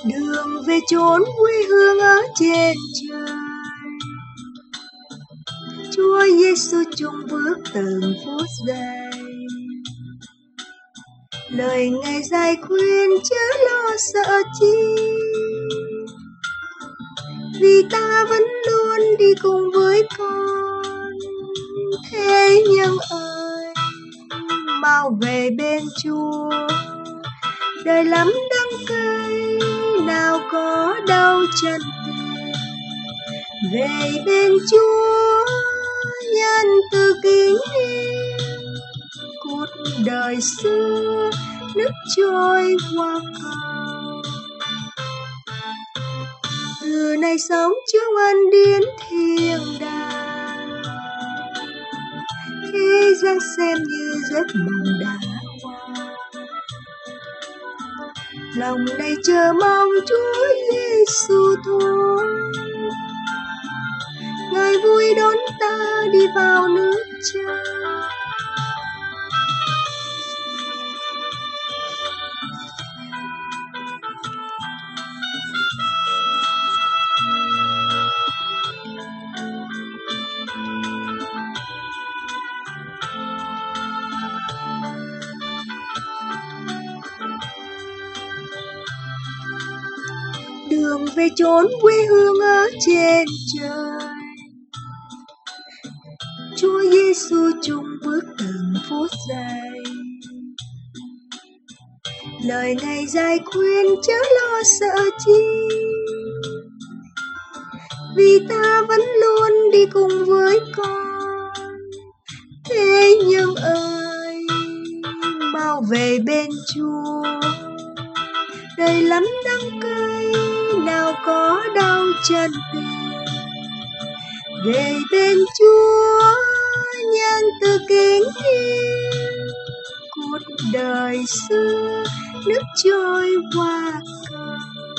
đường về chốn quê hương ở trên trời. Chúa Giêsu chung bước từng phút giây, lời Ngài dạy khuyên chớ lo sợ chi, vì ta vẫn luôn đi cùng với con. Thế nhưng ơi, mau về bên Chúa, đời lắm đắng cay, nào có đau chân tình. Về bên Chúa, nhân từ kính yêu, cuộc đời xưa nước trôi qua cầu. Từ nay sống trong ân điển thiên đàng, thế gian xem như giấc mộng đã qua. Lòng này chờ mong Chúa Giêsu thôi, Ngài vui đón ta đi vào nước Cha. Đường về chốn quê hương ở trên trời, Chúa Giêsu chung bước từng phút giây, lời Ngài dạy khuyên chớ lo sợ chi, vì ta vẫn luôn đi cùng với con. Thế nhưng ơi, mau về bên Chúa, đời lắm đắng cay, nào có đau chân tình. Về bên Chúa, nhân từ kính yêu, cuộc đời xưa nước trôi qua cầu.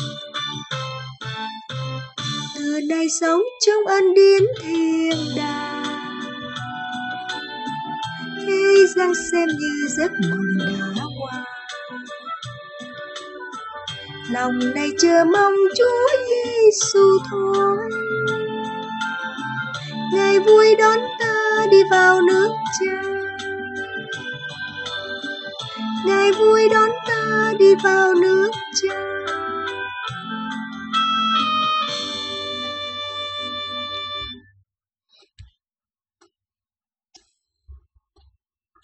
Từ nay sống trong ân điển thiên đàng, thế gian xem như giấc mộng đã qua. Lòng này chờ mong Chúa Giêsu thôi, Ngài vui đón ta đi vào nước Cha. Ngài vui đón ta đi vào nước Cha.